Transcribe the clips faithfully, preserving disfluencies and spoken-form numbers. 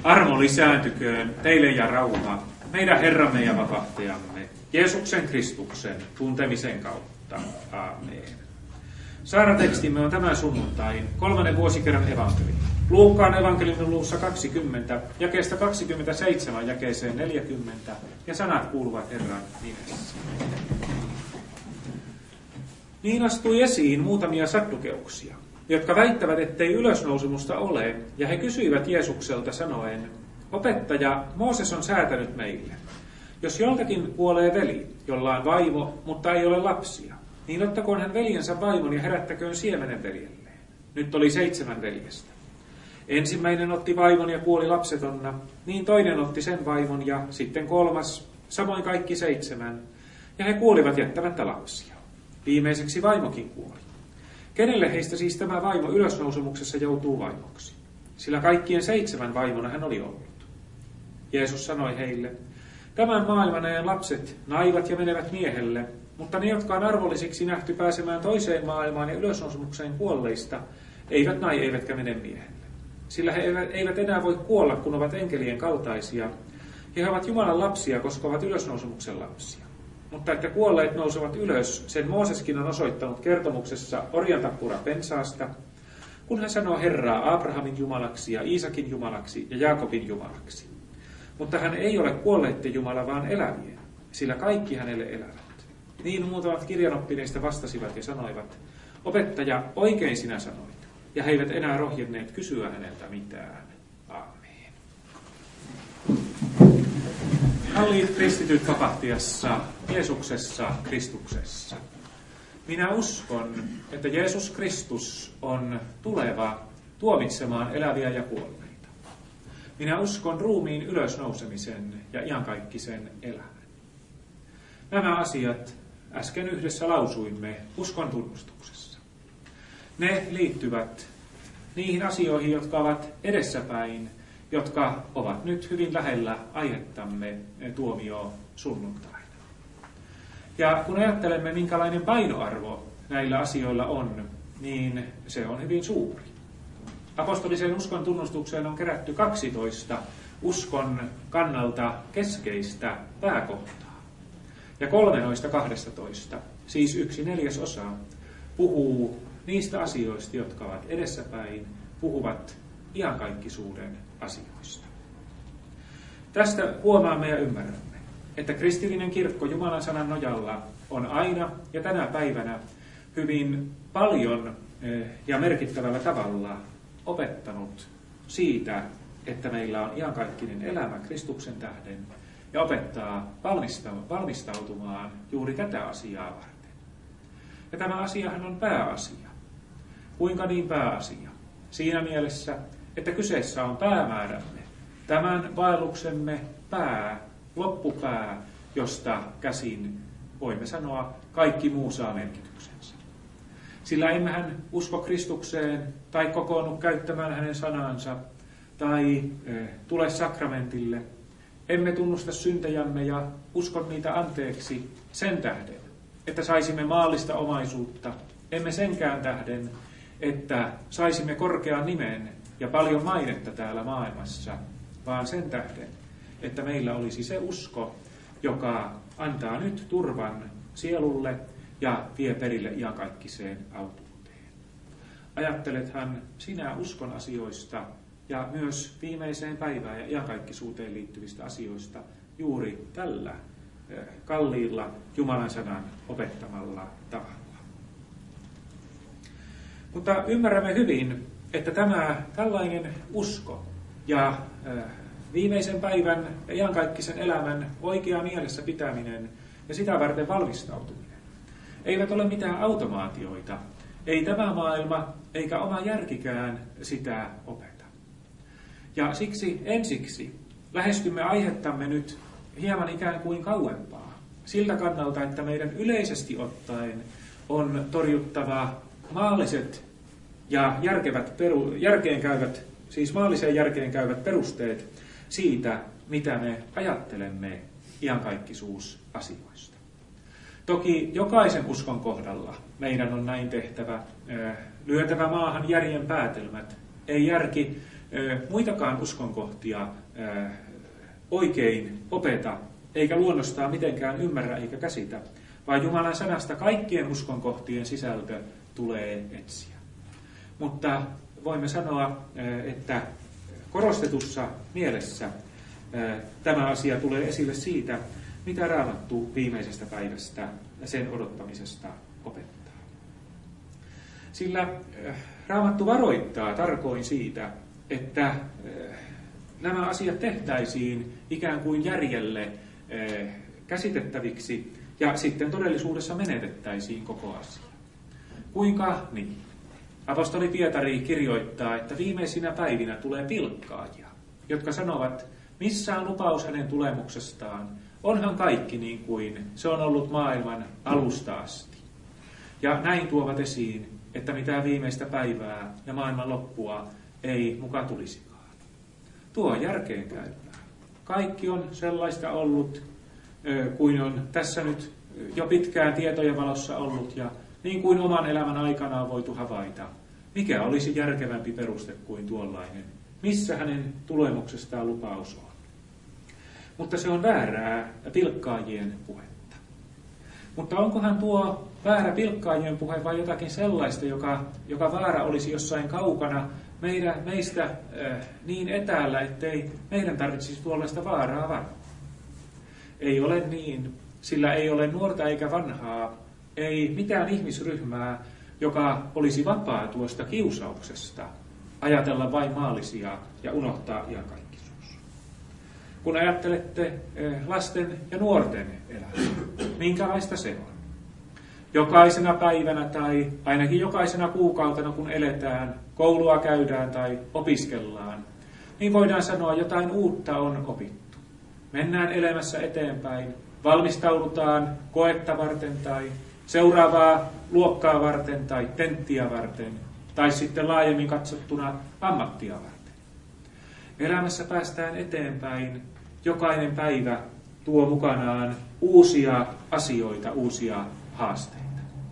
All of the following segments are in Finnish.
Armo lisääntyköön teille ja rauha meidän Herramme ja vapahtajamme, Jeesuksen Kristuksen tuntemisen kautta. Aamen. Saaratekstimme on tämän sunnuntain kolmannen vuosikerran evankeliumi. Luukkaan evankeliumin luvussa kaksikymmentä, jakeesta kaksikymmentäseitsemän jakeeseen neljäkymmentä, ja sanat kuuluvat Herran nimessä. Niin astui esiin muutamia saddukeuksia, jotka väittävät, ettei ylösnousemusta ole, ja he kysyivät Jeesukselta sanoen, opettaja, Mooses on säätänyt meille. Jos joltakin kuolee veli, jolla on vaimo, mutta ei ole lapsia, niin ottakoon hän veljensä vaimon ja herättäköön siemenen veljelleen. Nyt oli seitsemän veljestä. Ensimmäinen otti vaimon ja kuoli lapsetonna, niin toinen otti sen vaimon ja sitten kolmas, samoin kaikki seitsemän, ja he kuolivat jättämättä lapsia. Viimeiseksi vaimokin kuoli. Kenelle heistä siis tämä vaimo ylösnousemuksessa joutuu vaimoksi? Sillä kaikkien seitsemän vaimona hän oli ollut. Jeesus sanoi heille, tämän maailman ajan lapset naivat ja menevät miehelle, mutta ne, jotka on arvollisiksi nähty pääsemään toiseen maailmaan ja ylösnousemukseen kuolleista, eivät nai eivätkä mene miehelle. Sillä he eivät enää voi kuolla, kun ovat enkelien kaltaisia, ja he ovat Jumalan lapsia, koska ovat ylösnousemuksen lapsia. Mutta että kuolleet nousevat ylös, sen Mooseskin on osoittanut kertomuksessa orjantappura pensaasta, kun hän sanoo Herraa Abrahamin Jumalaksi ja Iisakin Jumalaksi ja Jaakobin Jumalaksi. Mutta hän ei ole kuolleiden Jumala, vaan elävien, sillä kaikki hänelle elävät. Niin muutamat kirjanoppineista vastasivat ja sanoivat, opettaja, oikein sinä sanoit, ja he eivät enää rohjenneet kysyä häneltä mitään. Aamen. Kalliit kristityt vapahtiassa, Jeesuksessa, Kristuksessa. Minä uskon, että Jeesus Kristus on tuleva tuomitsemaan eläviä ja kuolleita. Minä uskon ruumiin ylösnousemisen ja iankaikkisen elämän. Nämä asiat äsken yhdessä lausuimme uskon tunnustuksessa. Ne liittyvät niihin asioihin, jotka ovat edessäpäin, jotka ovat nyt hyvin lähellä aihettamme tuomio sunnuntaina. Ja kun ajattelemme, minkälainen painoarvo näillä asioilla on, niin se on hyvin suuri. Apostolisen uskon tunnustukseen on kerätty kaksitoista uskon kannalta keskeistä pääkohtaa. Ja kolme noista kahdestatoista, siis yksi neljäsosa, puhuu niistä asioista, jotka ovat edessäpäin, puhuvat iankaikkisuuden asioista. Tästä huomaamme ja ymmärrämme, että kristillinen kirkko Jumalan sanan nojalla on aina ja tänä päivänä hyvin paljon ja merkittävällä tavalla opettanut siitä, että meillä on iankaikkinen elämä Kristuksen tähden ja opettaa valmistautumaan juuri tätä asiaa varten. Ja tämä asiahan on pääasia. Kuinka niin pääasia? Siinä mielessä, että kyseessä on päämäärämme, tämän vaelluksemme pää, loppupää, josta käsin voimme sanoa, kaikki muu saa merkityksensä. Sillä emmehän usko Kristukseen tai kokoonnu käyttämään hänen sanansa tai e, tule sakramentille. Emme tunnusta syntejämme ja usko niitä anteeksi sen tähden, että saisimme maallista omaisuutta. Emme senkään tähden, että saisimme korkean nimen ja paljon mainetta täällä maailmassa, vaan sen tähden, että meillä olisi se usko, joka antaa nyt turvan sielulle ja vie perille iankaikkiseen autuuteen. Ajattelethan sinä uskon asioista ja myös viimeiseen päivään ja iankaikkisuuteen liittyvistä asioista juuri tällä kalliilla Jumalan sanan opettamalla tavalla. Mutta ymmärrämme hyvin, että tämä tällainen usko ja äh, viimeisen päivän ja iankaikkisen elämän oikea mielessä pitäminen ja sitä varten valmistautuminen eivät ole mitään automaatioita. Ei tämä maailma eikä oma järkikään sitä opeta. Ja siksi ensiksi lähestymme aihettamme nyt hieman ikään kuin kauempaa. Siltä kannalta, että meidän yleisesti ottaen on torjuttava maalliset ja järkevät peru, järkeenkäyvät, siis maalliseen järkeen käyvät perusteet siitä, mitä me ajattelemme iankaikkisuusasioista. Toki jokaisen uskon kohdalla meidän on näin tehtävä, lyötävä maahan järjen päätelmät. Ei järki muitakaan uskonkohtia oikein opeta, eikä luonnostaan mitenkään ymmärrä eikä käsitä, vaan Jumalan sanasta kaikkien uskonkohtien sisältö tulee etsiä. Mutta voimme sanoa, että korostetussa mielessä tämä asia tulee esille siitä, mitä Raamattu viimeisestä päivästä ja sen odottamisesta opettaa. Sillä Raamattu varoittaa tarkoin siitä, että nämä asiat tehtäisiin ikään kuin järjelle käsitettäviksi ja sitten todellisuudessa menetettäisiin koko asia. Kuinka niin? Apostoli Pietari kirjoittaa, että viimeisinä päivinä tulee pilkkaajia, jotka sanovat, missä on lupaus hänen tulemuksestaan, onhan kaikki niin kuin se on ollut maailman alusta asti. Ja näin tuovat esiin, että mitään viimeistä päivää ja maailman loppua ei muka tulisikaan. Tuo on järkeenkäypää. Kaikki on sellaista ollut, kuin on tässä nyt jo pitkään tietojen valossa ollut, ja niin kuin oman elämän aikana on voitu havaita, mikä olisi järkevämpi peruste kuin tuollainen, missä hänen tulemuksestaan lupaus on. Mutta se on väärää pilkkaajien puhetta. Mutta onkohan tuo väärä pilkkaajien puhe vai jotakin sellaista, joka, joka vaara olisi jossain kaukana meidän, meistä äh, niin etäällä, ettei meidän tarvitsisi tuollaista vaaraa varoa? Ei ole niin, sillä ei ole nuorta eikä vanhaa, ei mitään ihmisryhmää, joka olisi vapaa tuosta kiusauksesta, ajatella vain maallisia ja unohtaa iankaikkisuus. Kun ajattelette lasten ja nuorten elämää, minkälaista se on? Jokaisena päivänä tai ainakin jokaisena kuukautena, kun eletään, koulua käydään tai opiskellaan, niin voidaan sanoa, jotain uutta on opittu. Mennään elämässä eteenpäin, valmistaudutaan koetta varten tai seuraavaa luokkaa varten tai tenttiä varten, tai sitten laajemmin katsottuna ammattia varten. Elämässä päästään eteenpäin, jokainen päivä tuo mukanaan uusia asioita, uusia haasteita.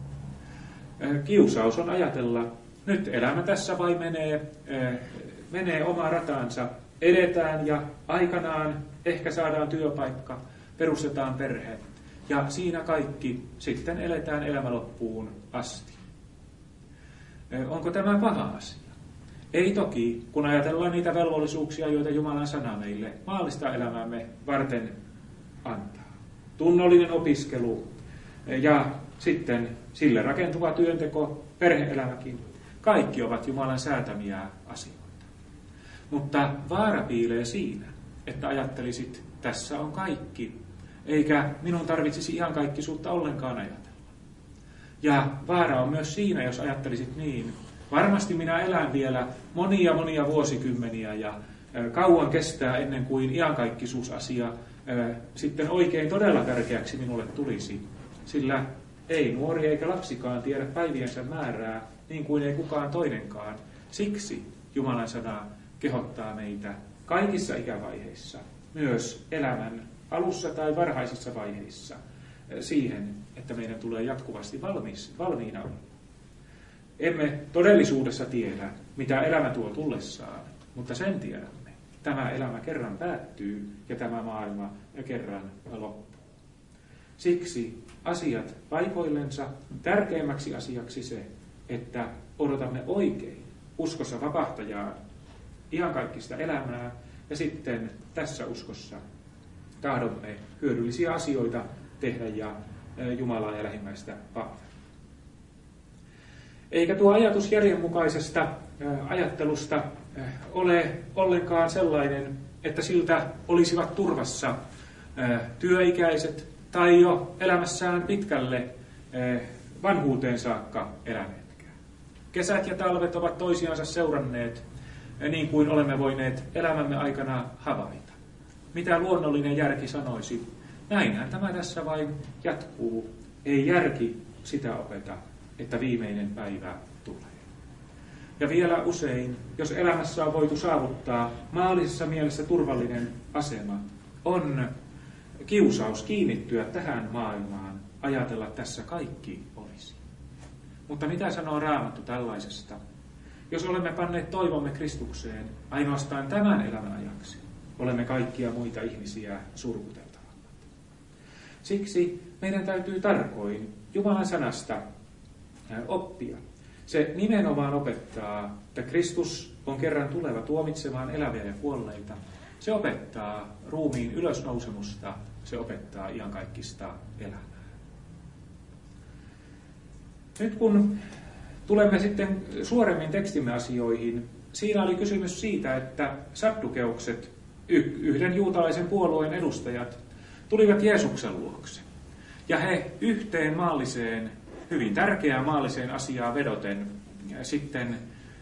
Kiusaus on ajatella, nyt elämä tässä vai menee, menee omaa rataansa, edetään ja aikanaan ehkä saadaan työpaikka, perustetaan perhe. Ja siinä kaikki sitten eletään elämä loppuun asti. Onko tämä paha asia? Ei toki, kun ajatellaan niitä velvollisuuksia, joita Jumalan sana meille maallista elämäämme varten antaa. Tunnollinen opiskelu ja sitten sille rakentuva työnteko, perhe-elämäkin. Kaikki ovat Jumalan säätämiä asioita. Mutta vaara piilee siinä, että ajattelisit, tässä on kaikki. Eikä minun tarvitsisi ihan kaikkisuutta ollenkaan ajatella. Ja vaara on myös siinä, jos ajattelisit niin. Varmasti minä elän vielä monia monia vuosikymmeniä ja kauan kestää ennen kuin iankaikkisuusasia sitten oikein todella tärkeäksi minulle tulisi. Sillä ei nuori eikä lapsikaan tiedä päiviensä määrää, niin kuin ei kukaan toinenkaan. Siksi Jumalan sana kehottaa meitä kaikissa ikävaiheissa, myös elämän alussa tai varhaisissa vaiheissa, siihen, että meidän tulee jatkuvasti valmis, valmiina olla. Emme todellisuudessa tiedä, mitä elämä tuo tullessaan, mutta sen tiedämme. Tämä elämä kerran päättyy ja tämä maailma kerran loppuu. Siksi asiat paikoillensa tärkeimmäksi asiaksi se, että odotamme oikein uskossa vapahtajaa, iankaikkista elämää ja sitten tässä uskossa tahdomme hyödyllisiä asioita tehdä ja Jumalaa ja lähimmäistä palvella. Eikä tuo ajatus järjenmukaisesta ajattelusta ole ollenkaan sellainen, että siltä olisivat turvassa työikäiset tai jo elämässään pitkälle vanhuuteen saakka eläneetkään. Kesät ja talvet ovat toisiansa seuranneet niin kuin olemme voineet elämämme aikana havaita. Mitä luonnollinen järki sanoisi, näinhän tämä tässä vain jatkuu. Ei järki sitä opeta, että viimeinen päivä tulee. Ja vielä usein, jos elämässä on voitu saavuttaa maallisessa mielessä turvallinen asema, on kiusaus kiinnittyä tähän maailmaan, ajatella tässä kaikki olisi. Mutta mitä sanoo Raamattu tällaisesta? jos olemme panneet toivomme Kristukseen ainoastaan tämän elämän ajaksi, olemme kaikkia muita ihmisiä surkuteltavammat. Siksi meidän täytyy tarkoin Jumalan sanasta oppia. Se nimenomaan opettaa, että Kristus on kerran tuleva tuomitsemaan eläviä ja kuolleita. Se opettaa ruumiin ylösnousemusta, se opettaa iankaikkista elämää. Nyt kun tulemme sitten suoremmin tekstimme asioihin, siinä oli kysymys siitä, että saddukeukset, yhden juutalaisen puolueen edustajat, tulivat Jeesuksen luokse. Ja he yhteen maalliseen, hyvin tärkeään maalliseen asiaan vedoten sitten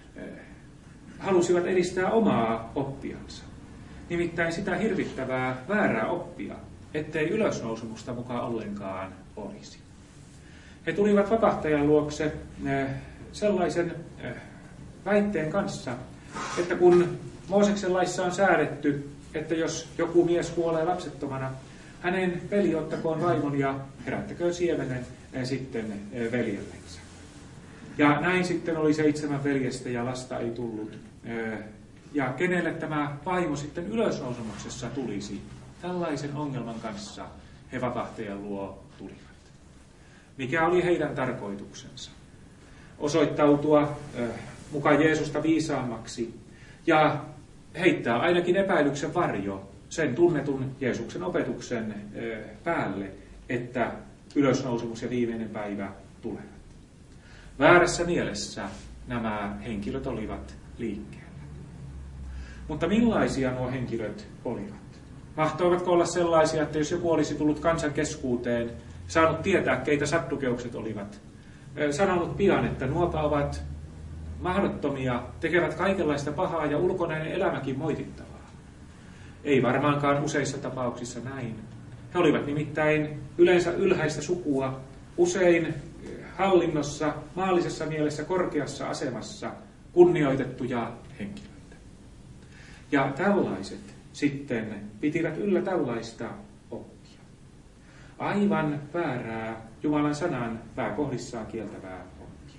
halusivat edistää omaa oppiansa. Nimittäin sitä hirvittävää väärää oppia, ettei ylösnousemusta mukaan ollenkaan olisi. He tulivat vapahtajan luokse sellaisen väitteen kanssa, että kun Mooseksen laissa on säädetty, että jos joku mies kuolee lapsettomana, hänen veli ottakoon vaimon ja herättäköön siemenen sitten veljellensä. Ja näin sitten oli seitsemän veljestä ja lasta ei tullut. Ja kenelle tämä vaimo sitten ylösnousemuksessa tulisi, tällaisen ongelman kanssa he vapahtajan luo tulivat. Mikä oli heidän tarkoituksensa? Osoittautua mukaan Jeesusta viisaammaksi ja heittää ainakin epäilyksen varjo sen tunnetun Jeesuksen opetuksen päälle, että ylösnousemus ja viimeinen päivä tulevat. Väärässä mielessä nämä henkilöt olivat liikkeellä. Mutta millaisia nuo henkilöt olivat? Mahtoivatko olla sellaisia, että jos joku olisi tullut kansan keskuuteen, saanut tietää, keitä saddukeukset olivat, sanonut pian, että nuopa ovat mahdottomia, tekevät kaikenlaista pahaa ja ulkoinen elämäkin moitittavaa. Ei varmaankaan useissa tapauksissa näin. He olivat nimittäin yleensä ylhäistä sukua, usein hallinnossa, maallisessa mielessä korkeassa asemassa kunnioitettuja henkilöitä. Ja tällaiset sitten pitivät yllä tällaista oppia. Aivan väärää Jumalan sanan pääkohdissaan kieltävää oppia.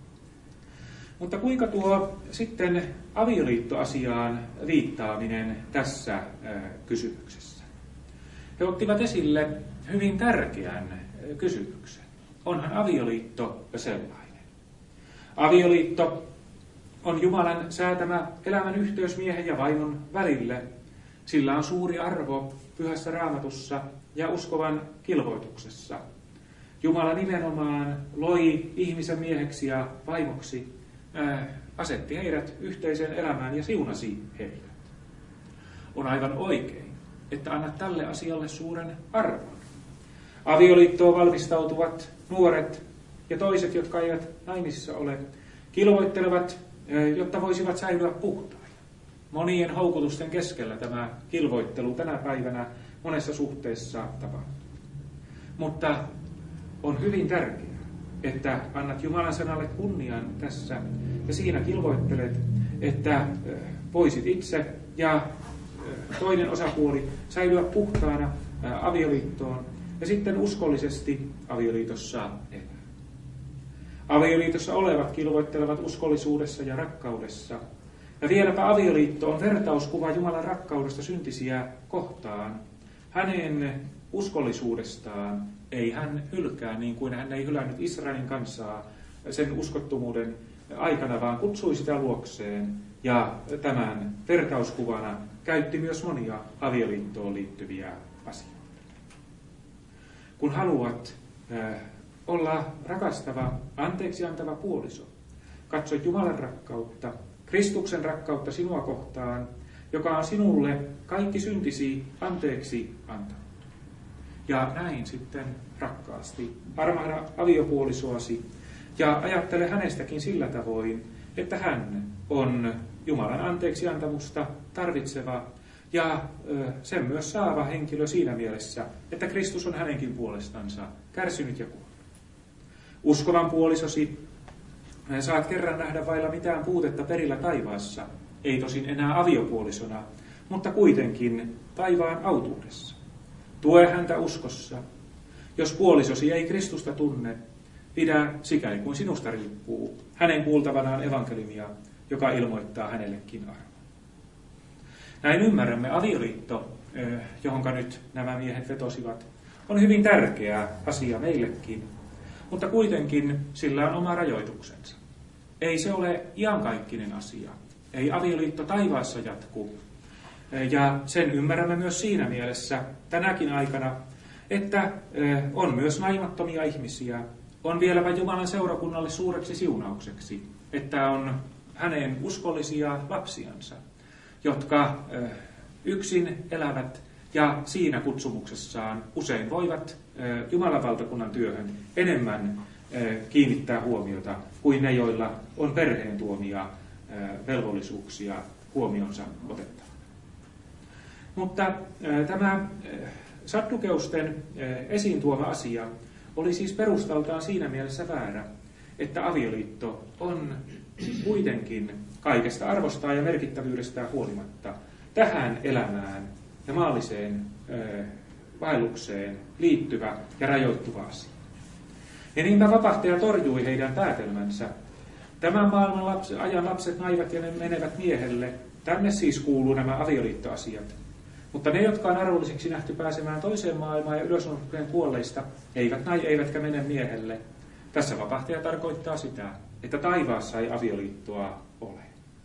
Mutta kuinka tuo sitten avioliittoasiaan viittaaminen tässä äh, kysymyksessä? He ottivat esille hyvin tärkeän kysymyksen. Onhan avioliitto sellainen? Avioliitto on Jumalan säätämä elämän yhteys miehen ja vaimon välille. Sillä on suuri arvo Pyhässä Raamatussa ja uskovan kilvoituksessa. Jumala nimenomaan loi ihmisen mieheksi ja vaimoksi, äh, asetti heidät yhteiseen elämään ja siunasi heidät. On aivan oikein, että annat tälle asialle suuren arvon. Avioliittoon valmistautuvat nuoret ja toiset, jotka eivät naimisissa ole, kilvoittelevat, jotta voisivat säilyä puhtaina. Monien houkutusten keskellä tämä kilvoittelu tänä päivänä monessa suhteessa tapahtuu. Mutta on hyvin tärkeää, että annat Jumalan sanalle kunnian tässä ja siinä kilvoittelet, että voisit itse ja toinen osapuoli säilyä puhtaana avioliittoon ja sitten uskollisesti avioliitossa elää. Avioliitossa olevat kilvoittelevat uskollisuudessa ja rakkaudessa. Ja vieläpä avioliitto on vertauskuva Jumalan rakkaudesta syntisiä kohtaan. Hänen uskollisuudestaan ei hän hylkää, niin kuin hän ei hylännyt Israelin kansaa sen uskottomuuden aikana, vaan kutsui sitä luokseen. Ja tämän vertauskuvana käytti myös monia avioliittoon liittyviä asioita. Kun haluat äh, olla rakastava, anteeksi antava puoliso, katso Jumalan rakkautta, Kristuksen rakkautta sinua kohtaan, joka on sinulle kaikki syntisi anteeksi antanut. Ja näin sitten rakkaasti armahda aviopuolisoasi ja ajattele hänestäkin sillä tavoin, että hän on Jumalan anteeksi antamusta tarvitseva ja sen myös saava henkilö siinä mielessä, että Kristus on hänenkin puolestansa kärsinyt ja kuollut. Uskovan puolisosi saat kerran nähdä vailla mitään puutetta perillä taivaassa, ei tosin enää aviopuolisona, mutta kuitenkin taivaan autuudessa. Tue häntä uskossa. Jos puolisosi ei Kristusta tunne, pidä sikäli kuin sinusta riippuu hänen kuultavanaan evankeliumia joka ilmoittaa hänellekin armon. Näin ymmärrämme, avioliitto, johonka nyt nämä miehet vetosivat, on hyvin tärkeä asia meillekin, mutta kuitenkin sillä on oma rajoituksensa. Ei se ole iankaikkinen asia. Ei avioliitto taivaassa jatku. Ja sen ymmärrämme myös siinä mielessä tänäkin aikana, että on myös naimattomia ihmisiä, on vieläpä Jumalan seurakunnalle suureksi siunaukseksi, että on hänen uskollisia lapsiansa, jotka yksin elävät ja siinä kutsumuksessaan usein voivat Jumalan valtakunnan työhön enemmän kiinnittää huomiota kuin ne, joilla on perheen tuomia velvollisuuksia huomionsa otettavana. Mutta tämä saddukeusten esiin tuoma asia oli siis perustaltaan siinä mielessä väärä, että avioliitto on kuitenkin kaikesta arvostaan ja merkittävyydestään huolimatta tähän elämään ja maalliseen vaellukseen liittyvä ja rajoittuva asia. Ja niinpä vapahtaja torjui heidän päätelmänsä. Tämän maailman lapsi, ajan lapset, naivat ja ne menevät miehelle. Tänne siis kuuluu nämä avioliittoasiat. Mutta ne, jotka on arvollisiksi nähty pääsemään toiseen maailmaan ja ylösnousukeen kuolleista, eivät nai, eivätkä mene miehelle. Tässä vapahtaja tarkoittaa sitä, että taivaassa ei avioliittoa ole.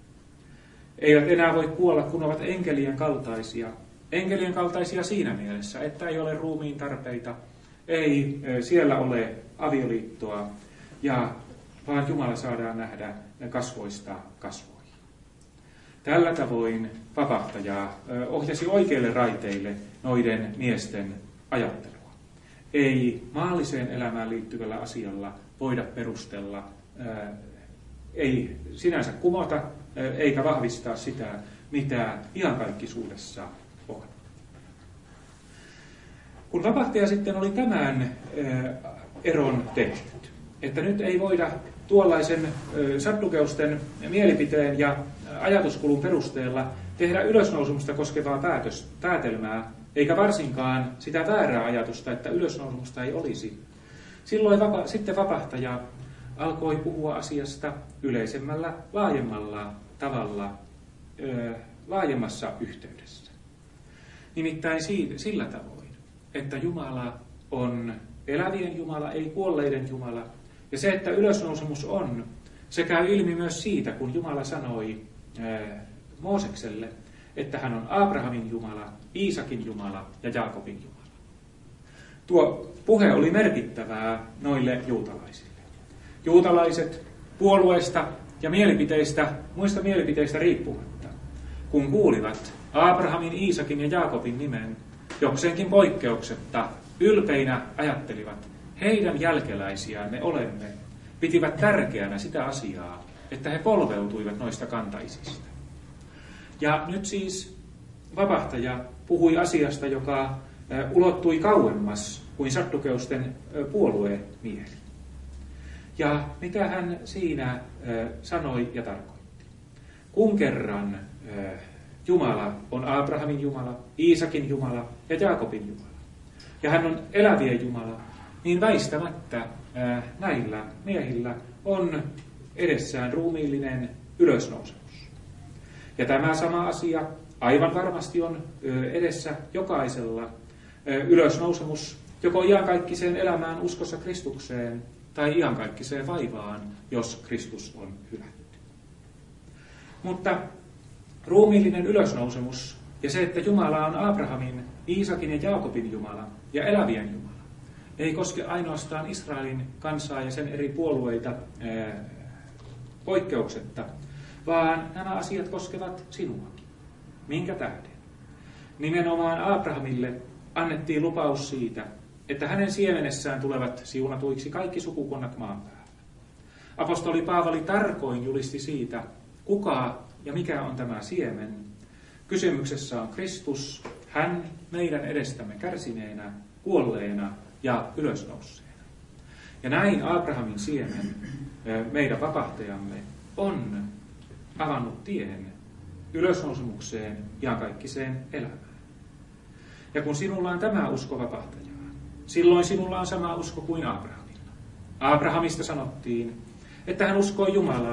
Eivät enää voi kuolla, kun ovat enkelien kaltaisia. Enkelien kaltaisia siinä mielessä, että ei ole ruumiin tarpeita, ei siellä ole avioliittoa, ja vaan Jumala saadaan nähdä kasvoista kasvoihin. Tällä tavoin vapahtaja ohjasi oikeille raiteille noiden miesten ajattelua. Ei maalliseen elämään liittyvällä asialla voida perustella, ei sinänsä kumota eikä vahvistaa sitä, mitä iankaikkisuudessa on. Kun vapahtaja sitten oli tämän eron tehnyt, että nyt ei voida tuollaisen saddukeusten mielipiteen ja ajatuskulun perusteella tehdä ylösnousumusta koskevaa päätös, päätelmää, eikä varsinkaan sitä väärää ajatusta, että ylösnousumusta ei olisi. Silloin vapa, sitten vapahtaja alkoi puhua asiasta yleisemmällä, laajemmalla tavalla, ö, laajemmassa yhteydessä. Nimittäin siitä, sillä tavoin, että Jumala on elävien Jumala, ei kuolleiden Jumala. Ja se, että ylösnousemus on, se käy ilmi myös siitä, kun Jumala sanoi ää, Moosekselle, että hän on Abrahamin Jumala, Iisakin Jumala ja Jaakobin Jumala. Tuo puhe oli merkittävää noille juutalaisille. Juutalaiset puolueesta ja mielipiteistä, muista mielipiteistä riippumatta, kun kuulivat Abrahamin, Iisakin ja Jaakobin nimen, jokseenkin poikkeuksetta ylpeinä ajattelivat, heidän jälkeläisiään me olemme, pitivät tärkeänä sitä asiaa, että he polveutuivat noista kantaisista. Ja nyt siis vapahtaja puhui asiasta, joka ulottui kauemmas kuin saddukeusten puolueen mieli. Ja mitä hän siinä sanoi ja tarkoitti? Kun kerran Jumala on Abrahamin Jumala, Iisakin Jumala ja Jaakobin Jumala, ja hän on elävien Jumala, niin väistämättä näillä miehillä on edessään ruumiillinen ylösnousemus. Ja tämä sama asia aivan varmasti on edessä jokaisella, ylösnousemus joko iankaikkiseen elämään uskossa Kristukseen tai iankaikkiseen vaivaan, jos Kristus on hylätty. Mutta ruumiillinen ylösnousemus ja se, että Jumala on Abrahamin, Iisakin ja Jaakobin Jumala ja elävien Jumala, ei koske ainoastaan Israelin kansaa ja sen eri puolueita ää, poikkeuksetta, vaan nämä asiat koskevat sinuakin. Minkä tähden? Nimenomaan Abrahamille annettiin lupaus siitä, että hänen siemenessään tulevat siunatuiksi kaikki sukukunnat maan päällä. Apostoli Paavali tarkoin julisti siitä, kuka ja mikä on tämä siemen. Kysymyksessä on Kristus, hän meidän edestämme kärsineenä, kuolleena ja ylösnouseena. Ja näin Abrahamin siemen, meidän vapahtajamme, on avannut tien ylösnousemukseen ja kaikkiseen elämään. Ja kun sinulla on tämä usko vapahtajaa, silloin sinulla on sama usko kuin Abrahamilla. Abrahamista sanottiin, että hän uskoi Jumalaan,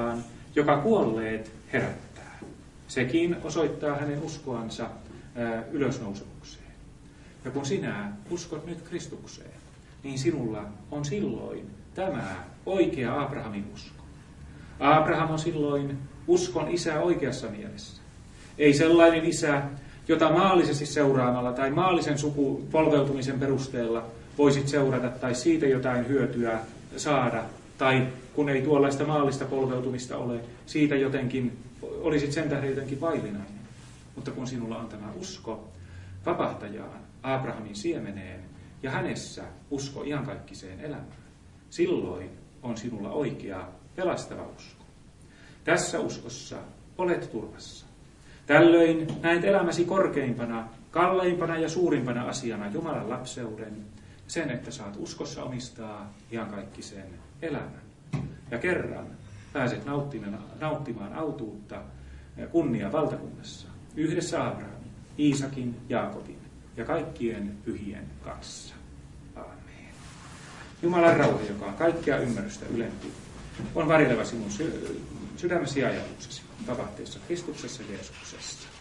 joka kuolleet herättää. Sekin osoittaa hänen uskoansa ylösnousemukseen. Ja kun sinä uskot nyt Kristukseen, niin sinulla on silloin tämä oikea Abrahamin usko. Abraham on silloin uskon isä oikeassa mielessä. Ei sellainen isä, jota maallisesti seuraamalla tai maallisen sukupolveutumisen perusteella voisit seurata tai siitä jotain hyötyä saada, tai kun ei tuollaista maallista polveutumista ole, siitä jotenkin olisit sen tähden jotenkin vaillinainen. Mutta kun sinulla on tämä usko vapahtajaan, Abrahamin siemeneen, ja hänessä usko iankaikkiseen elämään, silloin on sinulla oikea pelastava usko. Tässä uskossa olet turvassa. Tällöin näet elämäsi korkeimpana, kalleimpana ja suurimpana asiana Jumalan lapseuden, sen, että saat uskossa omistaa iankaikkisen elämän. Ja kerran pääset nauttimaan, nauttimaan autuutta kunnia valtakunnassa yhdessä Abrahamin, Iisakin, Jaakobin ja kaikkien pyhien kanssa. Aamen. Jumalan rauha, joka on kaikkea ymmärrystä ylempi, on varjeleva sinun sy- sydämesi ja ajatuksesi vapahtaessa Kristuksessa Jeesuksessa.